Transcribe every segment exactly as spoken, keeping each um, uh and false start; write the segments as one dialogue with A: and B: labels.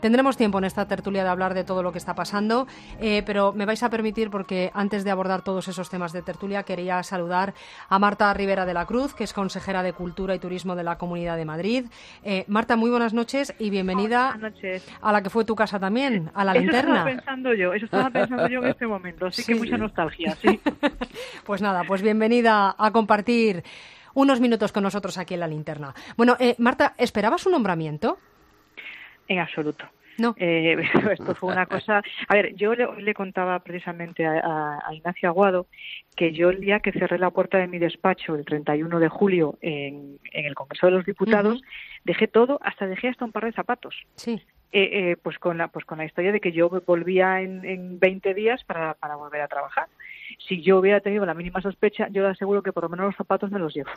A: Tendremos tiempo en esta tertulia de hablar de todo lo que está pasando, eh, pero me vais a permitir, porque antes de abordar todos esos temas de tertulia, quería saludar a Marta Rivera de la Cruz, que es consejera de Cultura y Turismo de la Comunidad de Madrid. Eh, Marta, muy buenas noches y bienvenida.
B: Buenas noches.
A: A la que fue tu casa también, a la
B: Eso
A: Linterna.
B: Estaba pensando yo, eso estaba pensando yo en este momento, así
A: Sí.
B: que mucha nostalgia, sí.
A: Pues nada, pues bienvenida a compartir unos minutos con nosotros aquí en la Linterna. Bueno, eh, Marta, ¿esperabas un nombramiento?
B: En absoluto.
A: No.
B: Eh, esto fue una cosa... A ver, yo le, le contaba precisamente a, a, a Ignacio Aguado que yo el día que cerré la puerta de mi despacho, el treinta y uno de julio, en, en el Congreso de los Diputados, uh-huh. dejé todo, hasta dejé hasta un par de zapatos.
A: Sí.
B: Eh, eh, pues con la pues con la historia de que yo volvía en, en veinte días para, para volver a trabajar. Si yo hubiera tenido la mínima sospecha, yo le aseguro que por lo menos los zapatos me los llevo.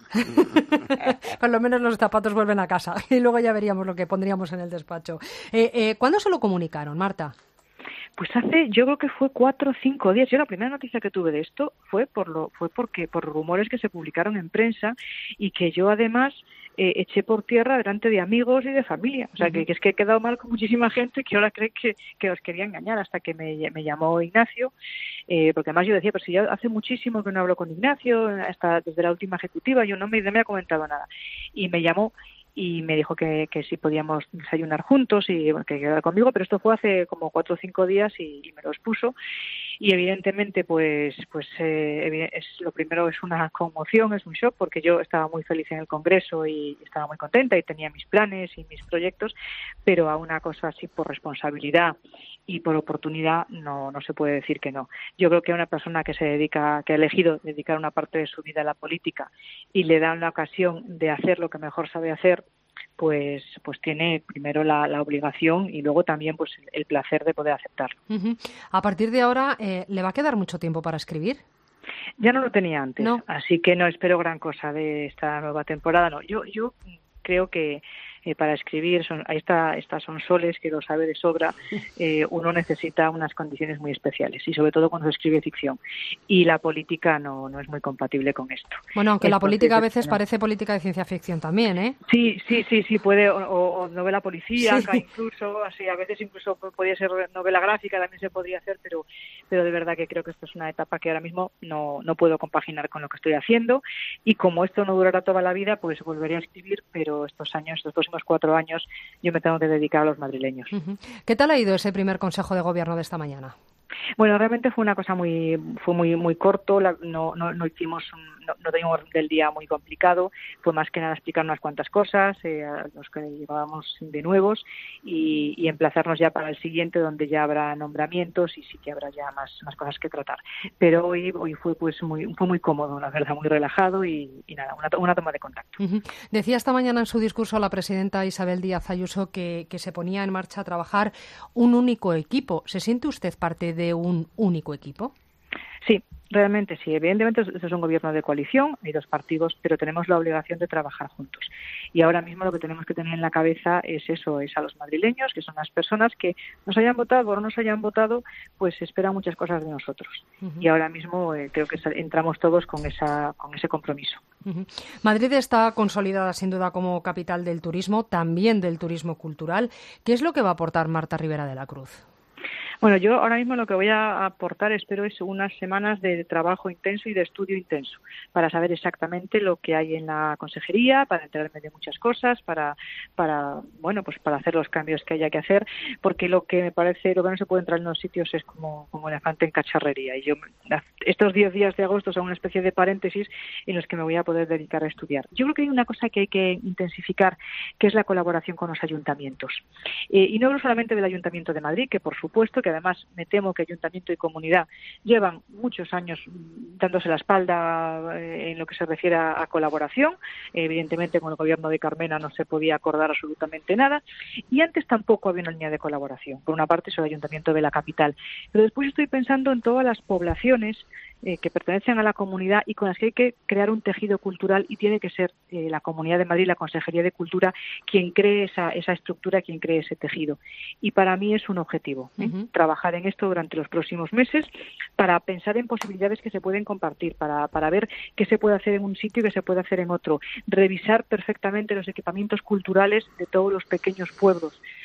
A: Por lo menos los zapatos vuelven a casa y luego ya veríamos lo que pondríamos en el despacho. Eh, eh, ¿Cuándo se lo comunicaron, Marta?
B: Pues hace, yo creo que fue cuatro o cinco días. Yo la primera noticia que tuve de esto fue por lo, fue porque por rumores que se publicaron en prensa y que yo además eh, eché por tierra delante de amigos y de familia. O sea, uh-huh. que, que es que he quedado mal con muchísima gente que ahora cree que, que os quería engañar, hasta que me, me llamó Ignacio, eh, porque además yo decía, pero si ya hace muchísimo que no hablo con Ignacio, hasta desde la última ejecutiva, yo no me, no me ha comentado nada. Y me llamó y me dijo que, que sí podíamos desayunar juntos y bueno, que quedara conmigo, pero esto fue hace como cuatro o cinco días y, y me lo expuso. Y evidentemente, pues, pues eh, es, lo primero es una conmoción, es un shock, porque yo estaba muy feliz en el Congreso y estaba muy contenta y tenía mis planes y mis proyectos, pero a una cosa así por responsabilidad y por oportunidad no no se puede decir que no. Yo creo que a una persona que se dedica, que ha elegido dedicar una parte de su vida a la política y le dan la ocasión de hacer lo que mejor sabe hacer, pues pues tiene primero la, la obligación y luego también pues el placer de poder aceptarlo.
A: Uh-huh. A partir de ahora, eh, ¿le va a quedar mucho tiempo para escribir?
B: Ya no lo tenía antes,
A: no.
B: Así que no espero gran cosa de esta nueva temporada. No, yo yo creo que eh, para escribir, son, ahí está, estas son soles que lo sabe de sobra, eh, uno necesita unas condiciones muy especiales y sobre todo cuando se escribe ficción. Y la política no, no es muy compatible con esto.
A: Bueno, aunque la
B: Entonces,
A: política a veces
B: no.
A: parece política de ciencia ficción también, ¿eh?
B: Sí, sí, sí, sí, puede, o, o novela policíaca,
A: sí.
B: incluso, así, a veces incluso podría ser novela gráfica, también se podría hacer, pero, pero de verdad que creo que esto es una etapa que ahora mismo no, no puedo compaginar con lo que estoy haciendo, y como esto no durará toda la vida, pues volveré a escribir, pero estos años, estos próximos cuatro años, yo me tengo que dedicar a los madrileños.
A: Uh-huh. ¿Qué tal ha ido ese primer consejo de gobierno de esta mañana?
B: Bueno, realmente fue una cosa muy, fue muy, muy corto. La, no, no, no hicimos, un, no, no teníamos del día muy complicado. Fue más que nada explicar unas cuantas cosas, eh, a los que llevábamos de nuevos y, y emplazarnos ya para el siguiente, donde ya habrá nombramientos y sí que habrá ya más, más cosas que tratar. Pero hoy, hoy fue, pues, muy, fue muy cómodo, la verdad, muy relajado y, y nada, una, una toma de contacto.
A: Uh-huh. Decía esta mañana en su discurso la presidenta Isabel Díaz Ayuso que, que se ponía en marcha a trabajar un único equipo. ¿Se siente usted parte de un único equipo?
B: Sí, realmente sí. Evidentemente esto es un gobierno de coalición, hay dos partidos, pero tenemos la obligación de trabajar juntos. Y ahora mismo lo que tenemos que tener en la cabeza es eso, es a los madrileños, que son las personas que nos hayan votado o no nos hayan votado, pues esperan muchas cosas de nosotros. Uh-huh. Y ahora mismo eh, creo que entramos todos con esa con ese compromiso.
A: Uh-huh. Madrid está consolidada sin duda como capital del turismo, también del turismo cultural. ¿Qué es lo que va a aportar Marta Rivera de la Cruz?
B: Bueno, yo ahora mismo lo que voy a aportar, espero, es unas semanas de trabajo intenso y de estudio intenso para saber exactamente lo que hay en la consejería, para enterarme de muchas cosas, para, para, bueno, pues para hacer los cambios que haya que hacer, porque lo que me parece, lo que no se puede entrar en los sitios es como, como elefante en cacharrería. Y yo, estos diez días de agosto son una especie de paréntesis en los que me voy a poder dedicar a estudiar. Yo creo que hay una cosa que hay que intensificar, que es la colaboración con los ayuntamientos. Eh, y no solamente del Ayuntamiento de Madrid, que por supuesto, que además me temo que Ayuntamiento y Comunidad llevan muchos años dándose la espalda eh, en lo que se refiere a, a colaboración. Eh, evidentemente con el gobierno de Carmena no se podía acordar absolutamente nada y antes tampoco había una línea de colaboración. Por una parte es el Ayuntamiento de la capital, pero después estoy pensando en todas las poblaciones eh, que pertenecen a la comunidad y con las que hay que crear un tejido cultural y tiene que ser eh, la Comunidad de Madrid, la Consejería de Cultura, quien cree esa, esa estructura, quien cree ese tejido. Y para mí es un objetivo, ¿eh? Uh-huh. Trabajar en esto durante los próximos meses para pensar en posibilidades que se pueden compartir, para, para ver qué se puede hacer en un sitio y qué se puede hacer en otro, revisar perfectamente los equipamientos culturales de todos los pequeños pueblos,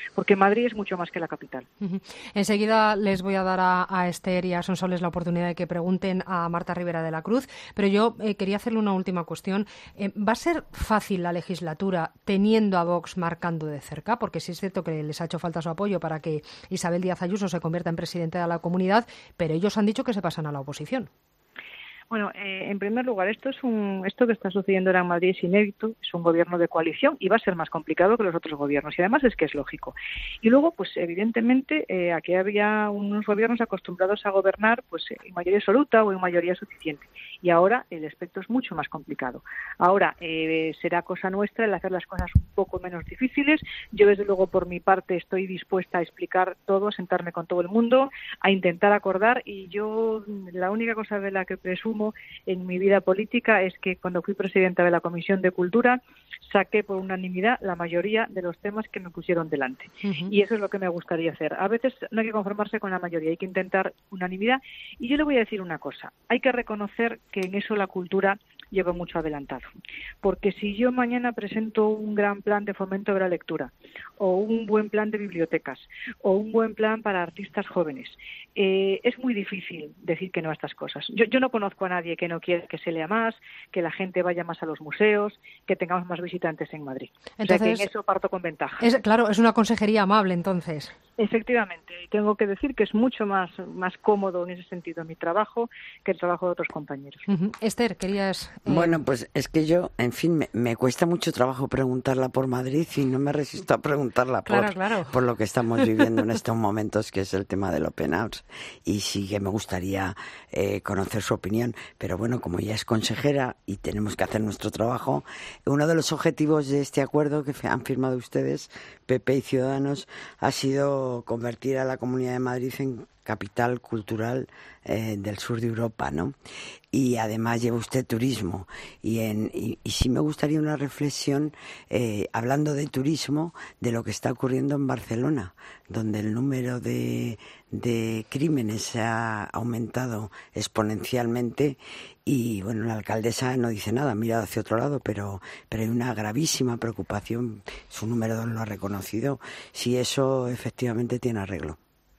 B: porque Madrid es mucho más que la capital.
A: Uh-huh. Enseguida les voy a dar a, a Esther y a Sonsoles la oportunidad de que pregunten a Marta Rivera de la Cruz, pero yo eh, quería hacerle una última cuestión. Eh, ¿Va a ser fácil la legislatura teniendo a Vox marcando de cerca? Porque sí es cierto que les ha hecho falta su apoyo para que Isabel Díaz Ayuso se convierta en presidenta de la Comunidad, pero ellos han dicho que se pasan a la oposición.
B: Bueno, eh, en primer lugar, esto es un, esto que está sucediendo ahora en Madrid es inédito, es un gobierno de coalición y va a ser más complicado que los otros gobiernos, y además es que es lógico. Y luego, pues evidentemente, eh, aquí había unos gobiernos acostumbrados a gobernar pues en mayoría absoluta o en mayoría suficiente, y ahora el aspecto es mucho más complicado. Ahora eh, será cosa nuestra el hacer las cosas un poco menos difíciles. Yo, desde luego, por mi parte, estoy dispuesta a explicar todo, a sentarme con todo el mundo, a intentar acordar, y yo la única cosa de la que presumo en mi vida política es que cuando fui presidenta de la Comisión de Cultura saqué por unanimidad la mayoría de los temas que me pusieron delante. Uh-huh. Y eso es lo que me gustaría hacer. A veces no hay que conformarse con la mayoría, hay que intentar unanimidad. Y yo le voy a decir una cosa, hay que reconocer que en eso la cultura lleva mucho adelantado. Porque si yo mañana presento un gran plan de fomento de la lectura, o un buen plan de bibliotecas, o un buen plan para artistas jóvenes, eh, es muy difícil decir que no a estas cosas. Yo, yo no conozco a nadie que no quiera que se lea más, que la gente vaya más a los museos, que tengamos más visitantes en Madrid. Entonces, o sea que en eso parto con ventaja.
A: Es, claro, es una consejería amable, entonces.
B: Efectivamente, y tengo que decir que es mucho más, más cómodo en ese sentido mi trabajo que el trabajo de otros compañeros.
A: Uh-huh. Esther, querías...
C: Eh... Bueno, pues es que yo, en fin, me, me cuesta mucho trabajo preguntarla por Madrid y no me resisto a preguntarla por,
A: claro, claro.
C: por lo que estamos viviendo en estos momentos, que es el tema del Open House. Y sí que me gustaría eh, conocer su opinión, pero bueno, como ya es consejera y tenemos que hacer nuestro trabajo, uno de los objetivos de este acuerdo que han firmado ustedes, P P y Ciudadanos, ha sido convertir a la Comunidad de Madrid en capital cultural eh, del sur de Europa, ¿no? Y además lleva usted turismo. Y, en, y, y sí me gustaría una reflexión, eh, hablando de turismo, de lo que está ocurriendo en Barcelona, donde el número de, de crímenes se ha aumentado exponencialmente y, bueno, la alcaldesa no dice nada, mira hacia otro lado, pero, pero hay una gravísima preocupación, su número dos lo ha reconocido, si eso efectivamente tiene arreglo.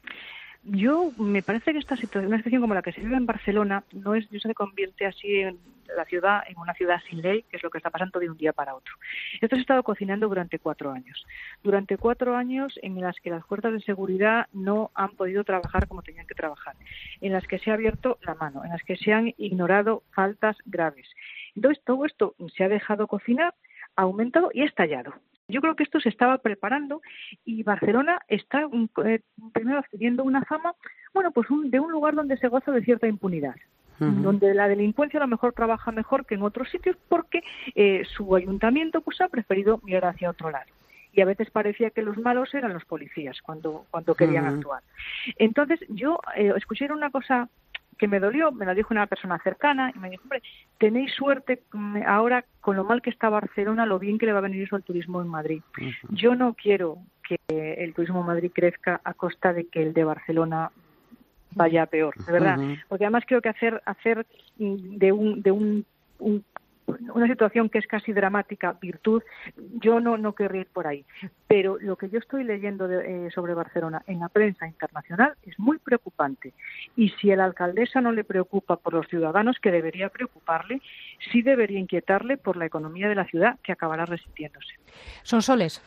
B: Yo, me parece que esta situación, una situación como la que se vive en Barcelona, no es, no se convierte así en la ciudad, en una ciudad sin ley, que es lo que está pasando de un día para otro. Esto se ha estado cocinando durante cuatro años. Durante cuatro años en las que las fuerzas de seguridad no han podido trabajar como tenían que trabajar, en las que se ha abierto la mano, en las que se han ignorado faltas graves. Entonces, todo esto se ha dejado cocinar, ha aumentado y ha estallado. Yo creo que esto se estaba preparando y Barcelona está eh, primero adquiriendo una fama, bueno, pues un, de un lugar donde se goza de cierta impunidad, uh-huh. donde la delincuencia a lo mejor trabaja mejor que en otros sitios porque eh, su ayuntamiento pues ha preferido mirar hacia otro lado. Y a veces parecía que los malos eran los policías cuando, cuando querían uh-huh. actuar. Entonces yo eh, escuché una cosa que me dolió, me lo dijo una persona cercana y me dijo, hombre, tenéis suerte ahora con lo mal que está Barcelona, lo bien que le va a venir eso al turismo en Madrid. Uh-huh. Yo no quiero que el turismo en Madrid crezca a costa de que el de Barcelona vaya peor, de verdad, uh-huh. porque además creo que hacer hacer de un de un, un una situación que es casi dramática, virtud, yo no, no querría ir por ahí. Pero lo que yo estoy leyendo de, eh, sobre Barcelona en la prensa internacional es muy preocupante. Y si a la alcaldesa no le preocupa por los ciudadanos, que debería preocuparle, sí debería inquietarle por la economía de la ciudad, que acabará resintiéndose.
A: Sonsoles.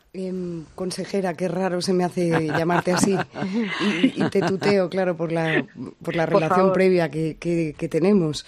D: Eh, consejera, qué raro se me hace llamarte así y, y te tuteo, claro, por la, por la relación por previa que, que, que tenemos.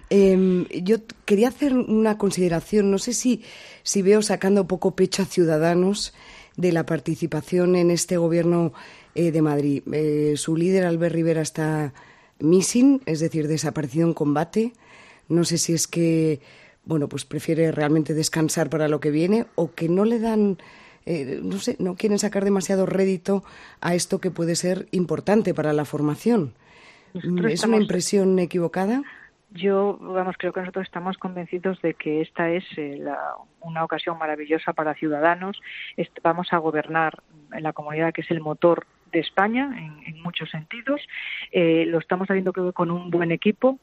D: Eh, yo quería hacer una consideración, no sé si, si veo sacando poco pecho a Ciudadanos de la participación en este gobierno eh, de Madrid. Eh, su líder, Albert Rivera, está missing, es decir, desaparecido en combate. No sé si es que, bueno, pues prefiere realmente descansar para lo que viene o que no le dan, eh, no sé, no quieren sacar demasiado rédito a esto que puede ser importante para la formación. Nosotros ¿Es estamos... una impresión equivocada?
B: Yo, vamos, creo que nosotros estamos convencidos de que esta es eh, la, una ocasión maravillosa para Ciudadanos. Est- vamos a gobernar en la comunidad que es el motor de España en, en muchos sentidos. Eh, lo estamos haciendo, creo, con un buen equipo,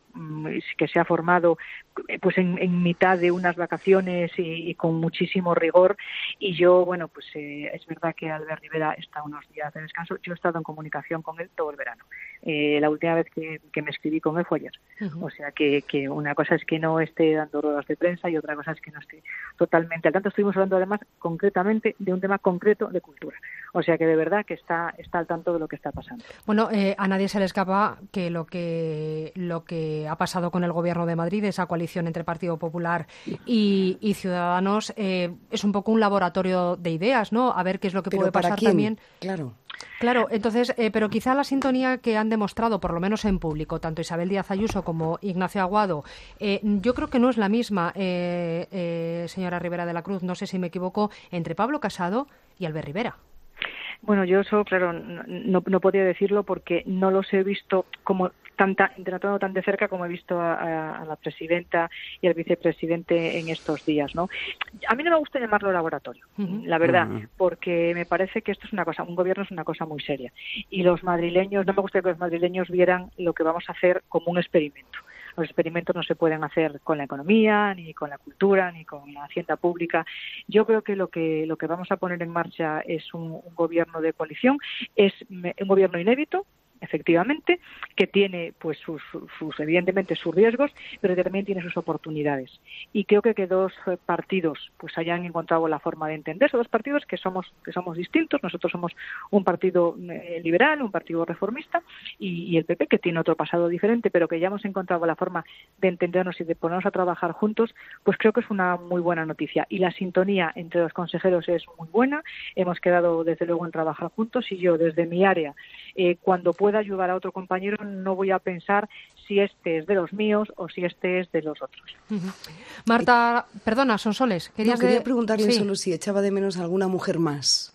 B: que se ha formado pues en, en mitad de unas vacaciones y, y con muchísimo rigor, y yo, bueno, pues eh, es verdad que Albert Rivera está unos días de descanso. Yo he estado en comunicación con él todo el verano. Eh, la última vez que, que me escribí con él fue ayer. Uh-huh. O sea que, que una cosa es que no esté dando ruedas de prensa y otra cosa es que no esté totalmente al tanto. Estuvimos hablando además concretamente de un tema concreto de cultura. O sea que de verdad que está, está al tanto de lo que está pasando.
A: Bueno, eh, a nadie se le escapa que lo que lo que ha pasado con el Gobierno de Madrid, esa coalición entre Partido Popular y, y Ciudadanos, eh, es un poco un laboratorio de ideas, ¿no? A ver qué es lo que
D: ¿Pero
A: puede
D: para
A: pasar
D: quién?
A: también.
D: Claro.
A: Claro, entonces, eh, pero quizá la sintonía que han demostrado, por lo menos en público, tanto Isabel Díaz Ayuso como Ignacio Aguado, eh, yo creo que no es la misma, eh, eh, señora Rivera de la Cruz, no sé si me equivoco, entre Pablo Casado y Albert Rivera.
B: Bueno, yo eso, claro, no, no podía decirlo porque no los he visto como tanta, tratando tan de cerca como he visto a, a, a la presidenta y al vicepresidente en estos días, ¿no? A mí no me gusta llamarlo laboratorio, uh-huh. la verdad, uh-huh. porque me parece que esto es una cosa, un gobierno es una cosa muy seria. Y los madrileños, no me gusta que los madrileños vieran lo que vamos a hacer como un experimento. Los experimentos no se pueden hacer con la economía, ni con la cultura, ni con la hacienda pública. Yo creo que lo que lo que vamos a poner en marcha es un, un gobierno de coalición, es un gobierno inédito, efectivamente, que tiene pues sus, sus evidentemente sus riesgos, pero que también tiene sus oportunidades. Y creo que que dos partidos pues hayan encontrado la forma de entenderse, dos partidos que somos que somos distintos. Nosotros somos un partido eh, liberal, un partido reformista, y, y el P P, que tiene otro pasado diferente, pero que ya hemos encontrado la forma de entendernos y de ponernos a trabajar juntos, pues creo que es una muy buena noticia. Y la sintonía entre los consejeros es muy buena. Hemos quedado desde luego en trabajar juntos, y yo desde mi área, eh, cuando pueda ayudar a otro compañero, no voy a pensar si este es de los míos o si este es de los otros.
A: Uh-huh. Marta, perdona, Sonsoles, querías
D: no, quería
A: de...
D: preguntarle
A: sí.
D: solo si echaba de menos a alguna mujer más.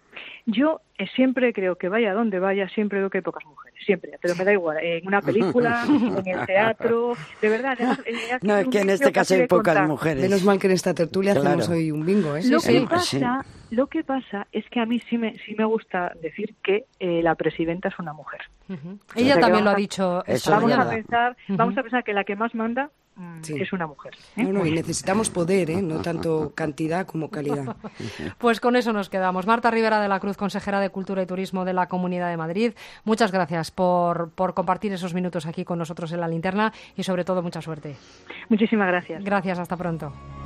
B: Yo eh, siempre creo que vaya donde vaya, siempre veo que hay pocas mujeres, siempre, pero me da igual, en una película, en el teatro, de verdad. Además, eh,
C: no, es que en este caso hay pocas contar. mujeres.
D: Menos mal que en esta tertulia claro. hacemos hoy un bingo, ¿eh?
B: Lo,
A: sí,
B: que
A: sí.
B: pasa, lo que pasa es que a mí sí me, sí me gusta decir que eh, la presidenta es una mujer.
A: Uh-huh. Ella también lo ha dicho.
C: Eso
B: vamos,
C: es
B: a pensar,
A: uh-huh.
B: vamos a pensar que la que más manda sí. es una mujer. ¿eh?
D: No, no, y necesitamos poder, ¿eh? No tanto cantidad como calidad.
A: Pues con eso nos quedamos. Marta Rivera de la Cruz, consejera de Cultura y Turismo de la Comunidad de Madrid, muchas gracias por, por compartir esos minutos aquí con nosotros en La Linterna y sobre todo mucha suerte.
B: Muchísimas gracias.
A: Gracias, hasta pronto.